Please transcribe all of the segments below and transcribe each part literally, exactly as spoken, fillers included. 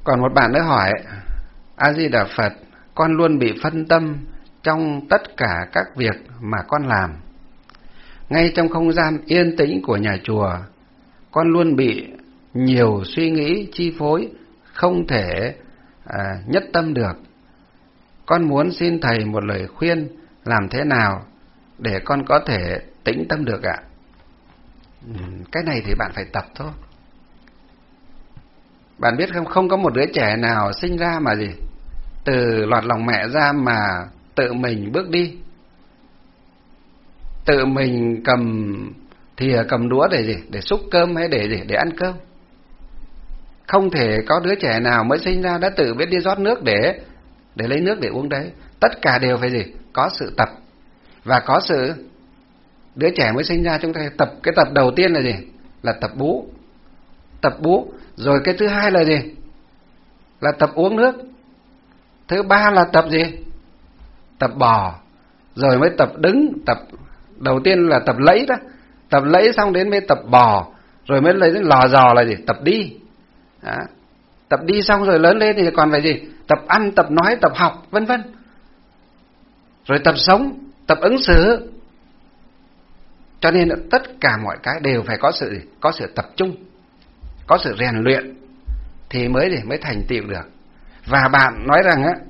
Còn một bạn nữa hỏi: A Di Đà Phật, con luôn bị phân tâm trong tất cả các việc mà con làm. Ngay trong không gian yên tĩnh của nhà chùa, con luôn bị nhiều suy nghĩ chi phối, không thể à, nhất tâm được. Con muốn xin thầy một lời khuyên làm thế nào để con có thể tĩnh tâm được ạ? Cái này thì bạn phải tập thôi. Bạn biết không, không có một đứa trẻ nào sinh ra mà gì từ lọt lòng mẹ ra mà tự mình bước đi, tự mình cầm thìa cầm đũa để gì, để xúc cơm hay để gì, để ăn cơm. Không thể có đứa trẻ nào mới sinh ra đã tự biết đi rót nước để để lấy nước để uống đấy. Tất cả đều phải gì, có sự tập. Và có sự, đứa trẻ mới sinh ra chúng ta tập, cái tập đầu tiên là gì, là tập bú, tập bú. Rồi cái thứ hai là gì, là tập uống nước. Thứ ba là tập gì, tập bò. Rồi mới tập đứng, tập đầu tiên là tập lẫy đó, tập lẫy xong đến mới tập bò, rồi mới lấy lò dò là gì, tập đi. Đó. Tập đi xong rồi lớn lên thì còn phải gì, tập ăn, tập nói, tập học, vân vân. Rồi tập sống, tập ứng xử. Cho nên là tất cả mọi cái đều phải có sự có sự tập trung, có sự rèn luyện thì mới để mới thành tựu được. Và bạn nói rằng á,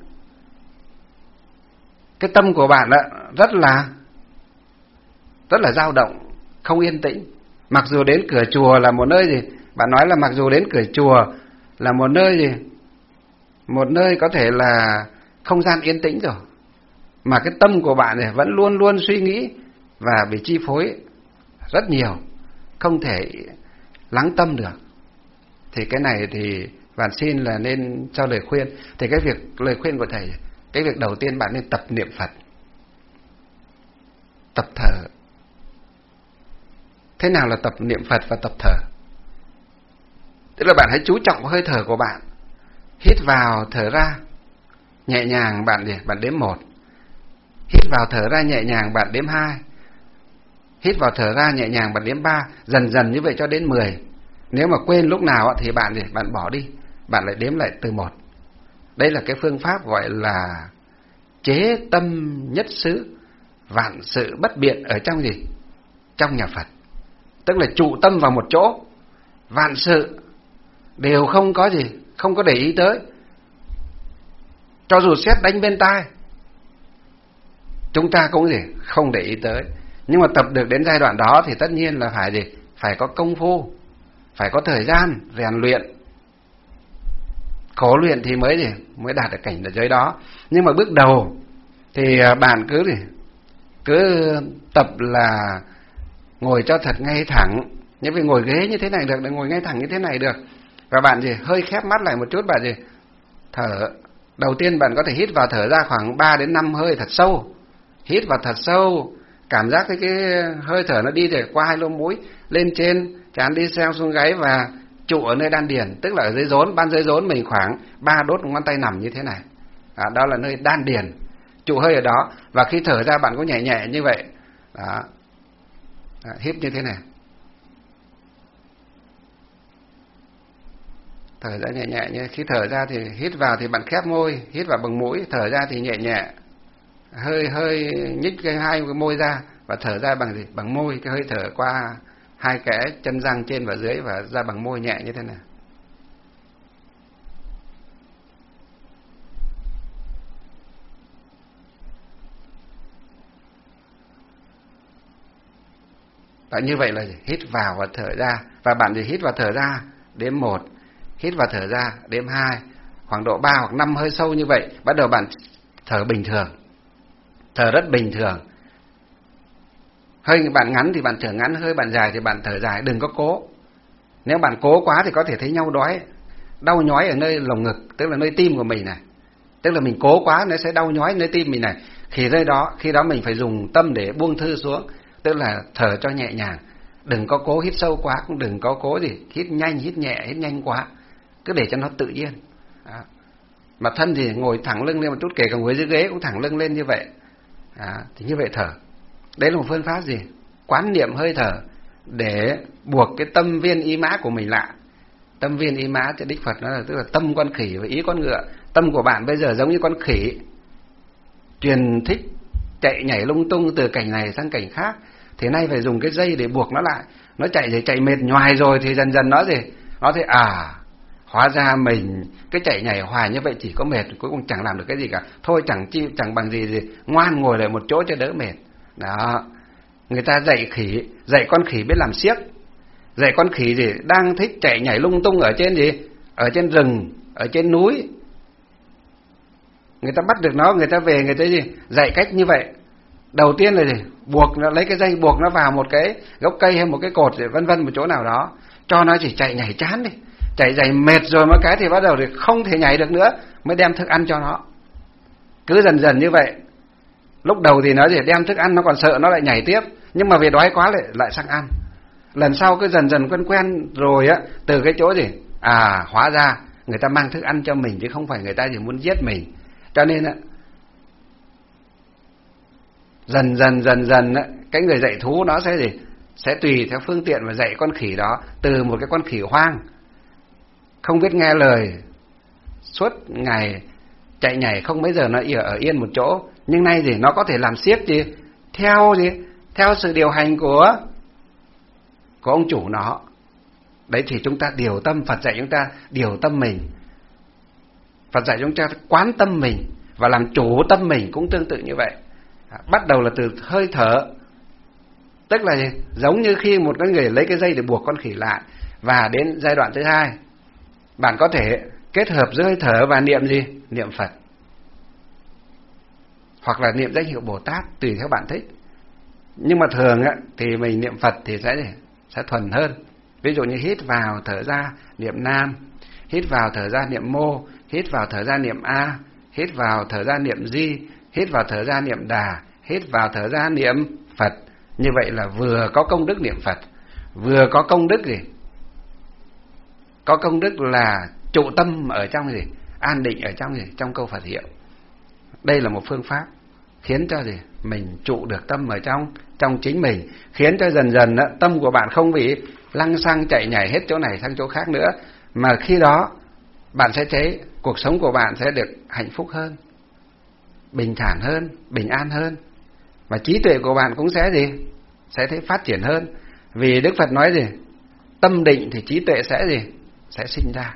cái tâm của bạn á rất là rất là dao động, không yên tĩnh. Mặc dù đến cửa chùa là một nơi gì, bạn nói là mặc dù đến cửa chùa là một nơi gì, một nơi có thể là không gian yên tĩnh rồi, mà cái tâm của bạn này vẫn luôn luôn suy nghĩ và bị chi phối rất nhiều, không thể lắng tâm được. Thì cái này thì bạn xin là nên cho lời khuyên. Thì cái việc lời khuyên của thầy, cái việc đầu tiên bạn nên tập niệm Phật, tập thở. Thế nào là tập niệm Phật và tập thở? Tức là bạn hãy chú trọng hơi thở của bạn, hít vào thở ra nhẹ nhàng, bạn gì bạn đếm một. Hít vào thở ra nhẹ nhàng, bạn đếm hai. Hít vào thở ra nhẹ nhàng, bạn đếm ba. Dần dần như vậy cho đến mười. Nếu mà quên lúc nào thì bạn gì bạn bỏ đi, bạn lại đếm lại từ một. Đây là cái phương pháp gọi là chế tâm nhất xứ, vạn sự bất biện ở trong gì, trong nhà Phật. Tức là trụ tâm vào một chỗ, vạn sự đều không có gì, không có để ý tới. Cho dù sét đánh bên tai, chúng ta cũng gì không để ý tới. Nhưng mà tập được đến giai đoạn đó thì tất nhiên là phải gì, phải có công phu, phải có thời gian rèn luyện, khổ luyện thì mới gì mới đạt được cảnh giới đó. Nhưng mà bước đầu thì bạn cứ gì cứ tập là ngồi cho thật ngay thẳng. Nhưng vì ngồi ghế như thế này được, ngồi ngay thẳng như thế này được. Và bạn gì hơi khép mắt lại một chút, bạn gì thở. Đầu tiên bạn có thể hít vào thở ra khoảng ba đến năm hơi thật sâu. Hít vào thật sâu, cảm giác cái, cái hơi thở nó đi để qua hai lỗ mũi, lên trên trán, đi xeo xuống gáy và trụ ở nơi đan điền, tức là ở dưới rốn, ban dưới rốn mình khoảng ba đốt ngón tay nằm như thế này. Đó, đó là nơi đan điền, trụ hơi ở đó. Và khi thở ra bạn cũng nhẹ nhẹ như vậy. Đó. Đó, hít như thế này. Thở ra nhẹ nhẹ nhé. Khi thở ra thì hít vào thì bạn khép môi, hít vào bằng mũi, thở ra thì nhẹ nhẹ. Hơi hơi nhích cái hai cái môi ra và thở ra bằng gì? Bằng môi, cái hơi thở qua hai cái chân răng trên và dưới và ra bằng môi nhẹ như thế này. Và như vậy là hít vào và thở ra. Và bạn thì hít vào thở ra đếm một, hít vào thở ra đếm hai, khoảng độ ba hoặc năm hơi sâu như vậy. Bắt đầu bạn thở bình thường, thở rất bình thường. Hơi bạn ngắn thì bạn thở ngắn, hơi bạn dài thì bạn thở dài, đừng có cố. Nếu bạn cố quá thì có thể thấy nhau đói, đau nhói ở nơi lồng ngực, tức là nơi tim của mình này. Tức là mình cố quá nó sẽ đau nhói nơi tim mình này. Khi nơi đó, khi đó mình phải dùng tâm để buông thư xuống, tức là thở cho nhẹ nhàng. Đừng có cố hít sâu quá, cũng đừng có cố gì hít nhanh, hít nhẹ, hít nhanh quá. Cứ để cho nó tự nhiên. Đó. Mà thân thì ngồi thẳng lưng lên một chút, kể cả ngồi dưới ghế cũng thẳng lưng lên như vậy. Đó. Thì như vậy thở. Đấy là một phương pháp gì? Quán niệm hơi thở để buộc cái tâm viên ý mã của mình lại. Tâm viên ý mã thì Đức Phật nói là tức là tâm con khỉ và ý con ngựa. Tâm của bạn bây giờ giống như con khỉ, truyền thích chạy nhảy lung tung từ cảnh này sang cảnh khác, thì nay phải dùng cái dây để buộc nó lại. Nó chạy thì chạy mệt nhoài rồi thì dần dần nó gì, nó thấy à, hóa ra mình cái chạy nhảy hoài như vậy chỉ có mệt, cuối cùng chẳng làm được cái gì cả. Thôi chẳng chi chẳng bằng gì gì ngoan ngồi lại một chỗ cho đỡ mệt. Đó, người ta dạy khỉ, dạy con khỉ biết làm xiếc, dạy con khỉ gì đang thích chạy nhảy lung tung ở trên gì, ở trên rừng, ở trên núi. Người ta bắt được nó, người ta về người ta gì dạy cách như vậy. Đầu tiên là gì, buộc nó, lấy cái dây buộc nó vào một cái gốc cây hay một cái cột vân vân một chỗ nào đó, cho nó chỉ chạy nhảy chán đi, chạy dày mệt rồi một cái thì bắt đầu thì không thể nhảy được nữa, mới đem thức ăn cho nó. Cứ dần dần như vậy. Lúc đầu thì nó chỉ đem thức ăn, nó còn sợ nó lại nhảy tiếp, nhưng mà vì đói quá lại lại sang ăn. Lần sau cứ dần dần quen quen rồi á, từ cái chỗ gì à, hóa ra người ta mang thức ăn cho mình chứ không phải người ta chỉ muốn giết mình. Cho nên á, dần dần dần dần á, cái người dạy thú nó sẽ gì, sẽ tùy theo phương tiện mà dạy con khỉ đó. Từ một cái con khỉ hoang không biết nghe lời, suốt ngày chạy nhảy không mấy giờ nó ở yên một chỗ, nhưng nay gì nó có thể làm xiếc gì theo gì theo sự điều hành của của ông chủ nó. Đấy thì chúng ta điều tâm, Phật dạy chúng ta điều tâm mình, Phật dạy chúng ta quán tâm mình và làm chủ tâm mình cũng tương tự như vậy. Bắt đầu là từ hơi thở, tức là gì? Giống như khi một cái người lấy cái dây để buộc con khỉ lại. Và đến giai đoạn thứ hai, bạn có thể kết hợp giữa hơi thở và niệm gì? Niệm Phật, hoặc là niệm danh hiệu Bồ Tát, tùy theo bạn thích. Nhưng mà thường á, thì mình niệm Phật thì sẽ sẽ thuần hơn. Ví dụ như hít vào thở ra niệm Nam, hít vào thở ra niệm Mô, hít vào thở ra niệm A, hít vào thở ra niệm Di, hít vào thở ra niệm Đà, hít vào thở ra niệm Phật. Như vậy là vừa có công đức niệm Phật, vừa có công đức gì? Có công đức là trụ tâm ở trong gì? An định ở trong gì? Trong câu Phật hiệu. Đây là một phương pháp khiến cho gì? Mình trụ được tâm ở trong trong chính mình, khiến cho dần dần đó, tâm của bạn không bị lăng xăng chạy nhảy hết chỗ này sang chỗ khác nữa, mà khi đó bạn sẽ thấy cuộc sống của bạn sẽ được hạnh phúc hơn, bình thản hơn, bình an hơn, và trí tuệ của bạn cũng sẽ gì? Sẽ thấy phát triển hơn. Vì Đức Phật nói gì? Tâm định thì trí tuệ sẽ gì? Sẽ sinh ra.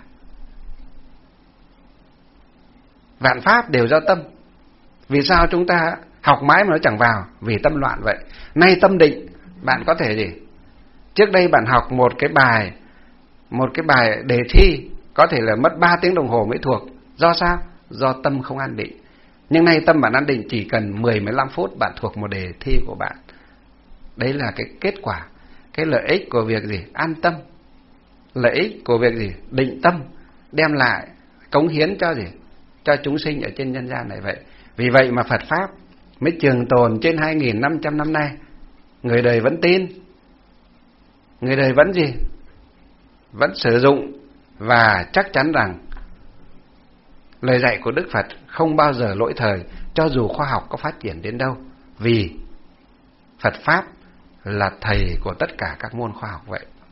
Vạn pháp đều do tâm. Vì sao chúng ta học mãi mà nó chẳng vào? Vì tâm loạn vậy. Nay tâm định, bạn có thể gì? Trước đây bạn học một cái bài, một cái bài đề thi có thể là mất ba tiếng đồng hồ mới thuộc. Do sao? Do tâm không an định. Nhưng nay tâm bạn an định, chỉ cần mười đến mười lăm phút bạn thuộc một đề thi của bạn. Đấy là cái kết quả, cái lợi ích của việc gì? An tâm. Lợi ích của việc gì? Định tâm, đem lại cống hiến cho gì? Cho chúng sinh ở trên nhân gian này vậy. Vì vậy mà Phật Pháp mới trường tồn trên hai nghìn năm trăm năm nay. Người đời vẫn tin, người đời vẫn gì? Vẫn sử dụng, và chắc chắn rằng lời dạy của Đức Phật không bao giờ lỗi thời, cho dù khoa học có phát triển đến đâu. Vì Phật Pháp là thầy của tất cả các môn khoa học vậy.